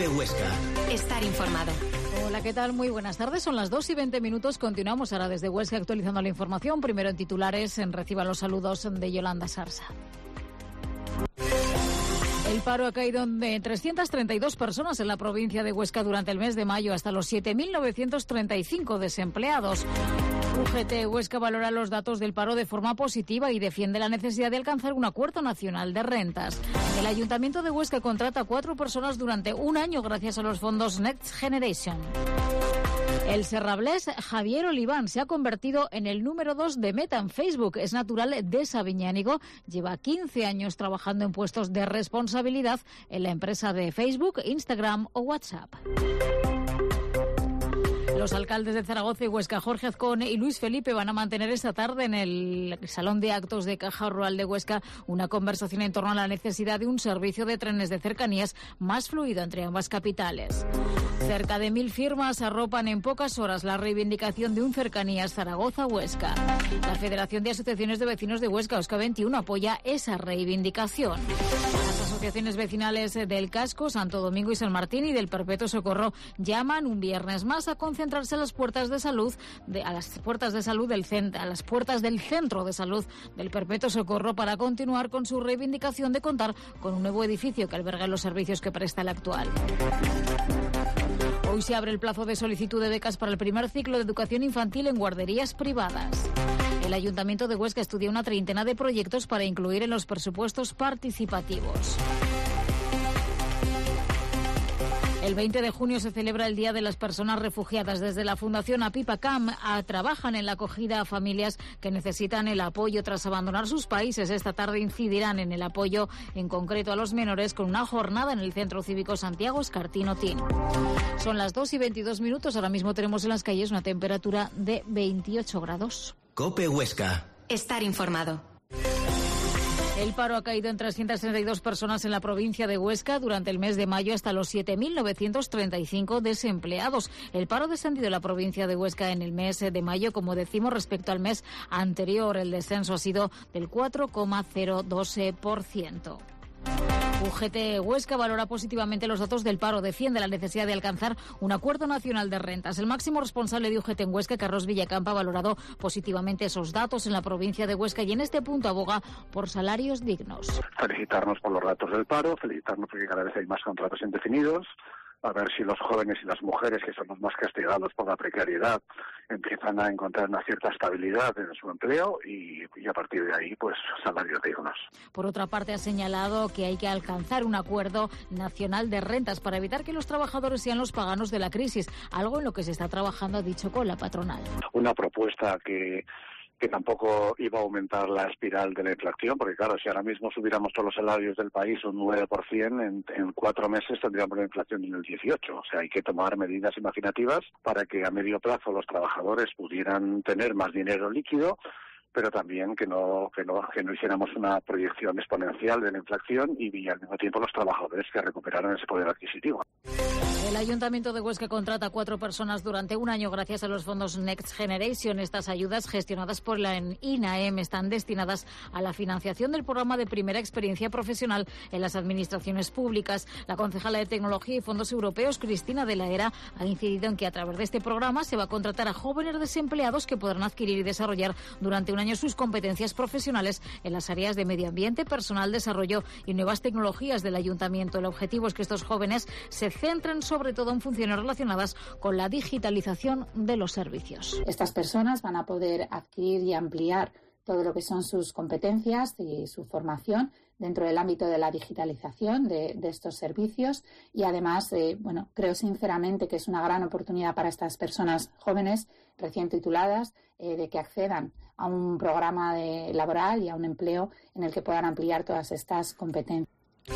COPE Huesca. Estar informado. Hola, ¿qué tal? Muy buenas tardes. Son las 2:20. Continuamos ahora desde Huesca actualizando la información. Primero en titulares, reciban los saludos de Yolanda Sarsa. El paro ha caído de 332 personas en la provincia de Huesca durante el mes de mayo hasta los 7.935 desempleados. UGT Huesca valora los datos del paro de forma positiva y defiende la necesidad de alcanzar un acuerdo nacional de rentas. El Ayuntamiento de Huesca contrata a 4 personas durante un año gracias a los fondos Next Generation. El serrablés Javier Oliván se ha convertido en el número 2 de Meta en Facebook. Es natural de Sabiñánigo. Lleva 15 años trabajando en puestos de responsabilidad en la empresa de Facebook, Instagram o WhatsApp. Los alcaldes de Zaragoza y Huesca, Jorge Azcón y Luis Felipe, van a mantener esta tarde en el Salón de Actos de Caja Rural de Huesca una conversación en torno a la necesidad de un servicio de trenes de cercanías más fluido entre ambas capitales. Cerca de 1.000 firmas arropan en pocas horas la reivindicación de un cercanías Zaragoza-Huesca. La Federación de Asociaciones de Vecinos de Huesca, Osca 21, apoya esa reivindicación. Las asociaciones vecinales del Casco, Santo Domingo y San Martín y del Perpetuo Socorro llaman un viernes más a concentrarse a las puertas de salud, a las puertas del Centro de Salud del Perpetuo Socorro para continuar con su reivindicación de contar con un nuevo edificio que albergue los servicios que presta el actual. Hoy se abre el plazo de solicitud de becas para el primer ciclo de educación infantil en guarderías privadas. El Ayuntamiento de Huesca estudia una treintena de proyectos para incluir en los presupuestos participativos. El 20 de junio se celebra el Día de las Personas Refugiadas. Desde la Fundación Apipacam trabajan en la acogida a familias que necesitan el apoyo tras abandonar sus países. Esta tarde incidirán en el apoyo en concreto a los menores con una jornada en el Centro Cívico Santiago Escartino-Tin. Son las 2:22. Ahora mismo tenemos en las calles una temperatura de 28 grados. COPE Huesca. Estar informado. El paro ha caído en 332 personas en la provincia de Huesca durante el mes de mayo hasta los 7.935 desempleados. El paro ha descendido en la provincia de Huesca en el mes de mayo, como decimos, respecto al mes anterior. El descenso ha sido del 4,02%. UGT Huesca valora positivamente los datos del paro, defiende la necesidad de alcanzar un acuerdo nacional de rentas. El máximo responsable de UGT en Huesca, Carlos Villacampa, ha valorado positivamente esos datos en la provincia de Huesca y en este punto aboga por salarios dignos. Felicitarnos por los datos del paro, felicitarnos porque cada vez hay más contratos indefinidos, a ver si los jóvenes y las mujeres, que son los más castigados por la precariedad, empiezan a encontrar una cierta estabilidad en su empleo y a partir de ahí, pues, salarios dignos. Por otra parte, ha señalado que hay que alcanzar un acuerdo nacional de rentas para evitar que los trabajadores sean los paganos de la crisis, algo en lo que se está trabajando, ha dicho, con la patronal. Una propuesta que tampoco iba a aumentar la espiral de la inflación, porque claro, si ahora mismo subiéramos todos los salarios del país un 9%, en 4 meses tendríamos la inflación en el 18%. O sea, hay que tomar medidas imaginativas para que a medio plazo los trabajadores pudieran tener más dinero líquido, pero también que no hiciéramos una proyección exponencial de la inflación y al mismo tiempo los trabajadores que recuperaran ese poder adquisitivo. El Ayuntamiento de Huesca contrata a 4 personas durante un año gracias a los fondos Next Generation. Estas ayudas, gestionadas por la INAEM, están destinadas a la financiación del programa de primera experiencia profesional en las administraciones públicas. La concejala de Tecnología y Fondos Europeos, Cristina de la Era, ha incidido en que a través de este programa se va a contratar a jóvenes desempleados que podrán adquirir y desarrollar durante un año sus competencias profesionales en las áreas de medio ambiente, personal, desarrollo y nuevas tecnologías del Ayuntamiento. El objetivo es que estos jóvenes se centren sobre todo en funciones relacionadas con la digitalización de los servicios. Estas personas van a poder adquirir y ampliar todo lo que son sus competencias y su formación dentro del ámbito de la digitalización de estos servicios y además, creo sinceramente que es una gran oportunidad para estas personas jóvenes recién tituladas de que accedan a un programa laboral y a un empleo en el que puedan ampliar todas estas competencias.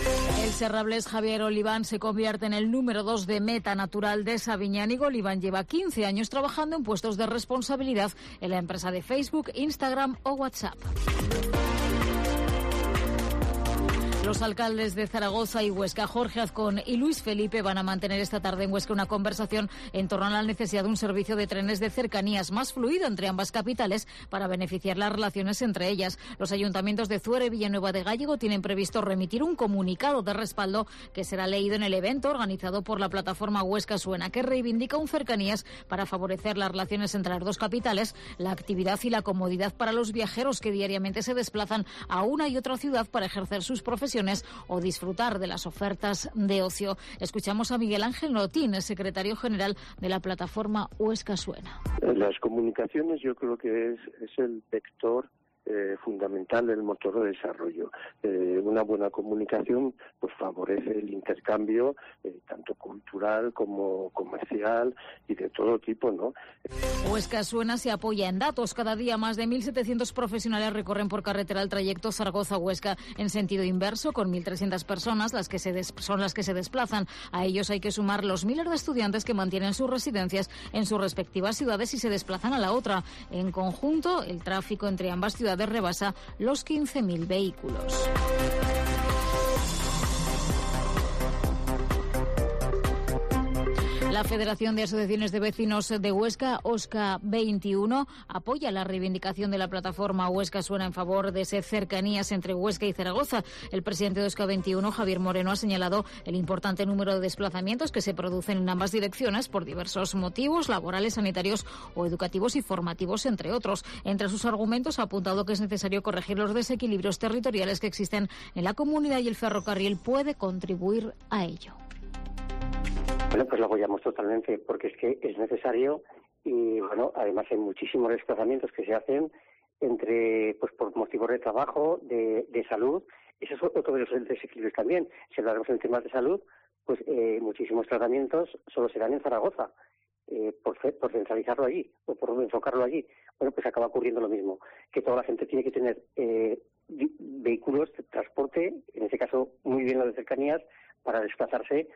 El serrablés Javier Oliván se convierte en el número 2 de Meta Natural de Sabiñánigo. Oliván lleva 15 años trabajando en puestos de responsabilidad en la empresa de Facebook, Instagram o WhatsApp. Los alcaldes de Zaragoza y Huesca, Jorge Azcón y Luis Felipe, van a mantener esta tarde en Huesca una conversación en torno a la necesidad de un servicio de trenes de cercanías más fluido entre ambas capitales para beneficiar las relaciones entre ellas. Los ayuntamientos de Zuera y Villanueva de Gállego tienen previsto remitir un comunicado de respaldo que será leído en el evento organizado por la plataforma Huesca Suena, que reivindica un cercanías para favorecer las relaciones entre las dos capitales, la actividad y la comodidad para los viajeros que diariamente se desplazan a una y otra ciudad para ejercer sus profesiones o disfrutar de las ofertas de ocio. Escuchamos a Miguel Ángel Notín, secretario general de la plataforma Huesca Suena. Las comunicaciones yo creo que es el vector fundamental del motor de desarrollo. Una buena comunicación pues favorece el intercambio tanto cultural como comercial y de todo tipo, ¿no? Huesca Suena se apoya en datos. Cada día más de 1.700 profesionales recorren por carretera el trayecto Zaragoza-Huesca en sentido inverso, con 1.300 personas son las que se desplazan. A ellos hay que sumar los miles de estudiantes que mantienen sus residencias en sus respectivas ciudades y se desplazan a la otra. En conjunto, el tráfico entre ambas ciudades rebasa los 15.000 vehículos. La Federación de Asociaciones de Vecinos de Huesca, OSCA 21, apoya la reivindicación de la plataforma Huesca Suena en favor de ser cercanías entre Huesca y Zaragoza. El presidente de OSCA 21, Javier Moreno, ha señalado el importante número de desplazamientos que se producen en ambas direcciones por diversos motivos laborales, sanitarios o educativos y formativos, entre otros. Entre sus argumentos ha apuntado que es necesario corregir los desequilibrios territoriales que existen en la comunidad y el ferrocarril puede contribuir a ello. Bueno, pues lo apoyamos totalmente porque es que es necesario y bueno, además hay muchísimos desplazamientos que se hacen entre, pues por motivos de trabajo, de salud. Eso es otro de los desequilibrios también. Si hablamos en temas de salud, pues muchísimos tratamientos solo se dan en Zaragoza. Por centralizarlo allí o por enfocarlo allí. Bueno, pues acaba ocurriendo lo mismo, que toda la gente tiene que tener vehículos de transporte, en este caso muy bien los de cercanías, para desplazarse.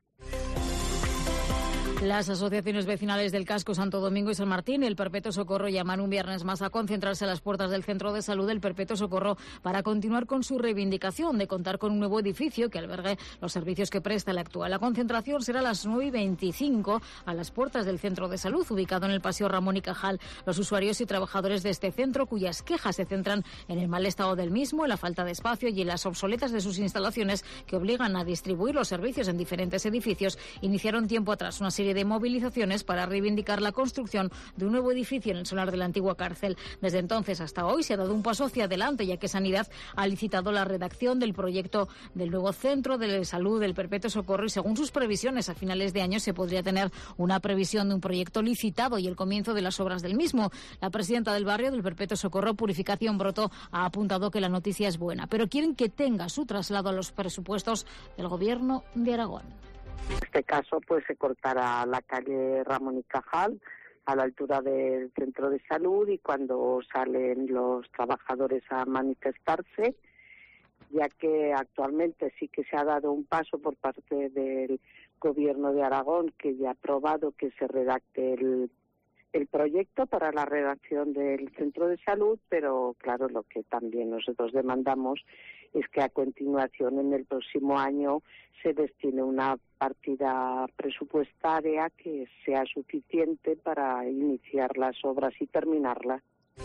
Las asociaciones vecinales del Casco, Santo Domingo y San Martín y el Perpetuo Socorro llaman un viernes más a concentrarse a las puertas del Centro de Salud del Perpetuo Socorro para continuar con su reivindicación de contar con un nuevo edificio que albergue los servicios que presta el actual. La concentración será a las 9:25 a las puertas del Centro de Salud, ubicado en el Paseo Ramón y Cajal. Los usuarios y trabajadores de este centro, cuyas quejas se centran en el mal estado del mismo, en la falta de espacio y en las obsoletas de sus instalaciones que obligan a distribuir los servicios en diferentes edificios, iniciaron tiempo atrás una serie de movilizaciones para reivindicar la construcción de un nuevo edificio en el solar de la antigua cárcel. Desde entonces hasta hoy se ha dado un paso hacia adelante, ya que Sanidad ha licitado la redacción del proyecto del nuevo Centro de Salud del Perpetuo Socorro y según sus previsiones a finales de año se podría tener una previsión de un proyecto licitado y el comienzo de las obras del mismo. La presidenta del barrio del Perpetuo Socorro, Purificación Broto, ha apuntado que la noticia es buena, pero quieren que tenga su traslado a los presupuestos del Gobierno de Aragón. En este caso, pues se cortará la calle Ramón y Cajal a la altura del centro de salud y cuando salen los trabajadores a manifestarse, ya que actualmente sí que se ha dado un paso por parte del Gobierno de Aragón, que ya ha aprobado que se redacte el proyecto para la redacción del centro de salud, pero claro, lo que también nosotros demandamos es que a continuación en el próximo año se destine una partida presupuestaria que sea suficiente para iniciar las obras y terminarlas.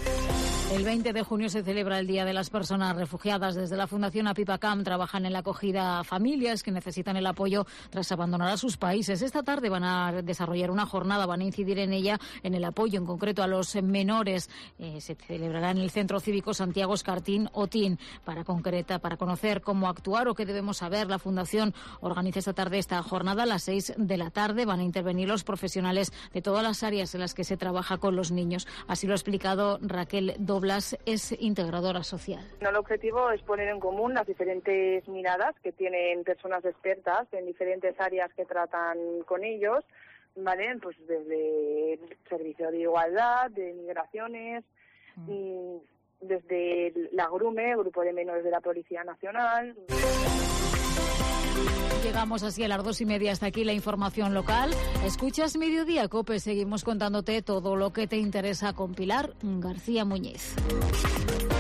El 20 de junio se celebra el Día de las Personas Refugiadas. Desde la Fundación Apipacam trabajan en la acogida a familias que necesitan el apoyo tras abandonar a sus países. Esta tarde van a desarrollar una jornada, van a incidir en ella, en el apoyo en concreto a los menores. Se celebrará en el Centro Cívico Santiago Escartín Otín para conocer cómo actuar o qué debemos saber. La Fundación organiza esta tarde esta jornada a las 6 de la tarde. Van a intervenir los profesionales de todas las áreas en las que se trabaja con los niños. Así lo ha explicado Raquel Doblas, es integradora social. El objetivo es poner en común las diferentes miradas que tienen personas expertas en diferentes áreas que tratan con ellos, ¿vale? Pues desde el Servicio de Igualdad, de Migraciones, desde la GRUME, Grupo de Menores de la Policía Nacional. Llegamos así a las 2:30. Hasta aquí la información local. Escuchas Mediodía Cope. Seguimos contándote todo lo que te interesa con Pilar García Muñiz.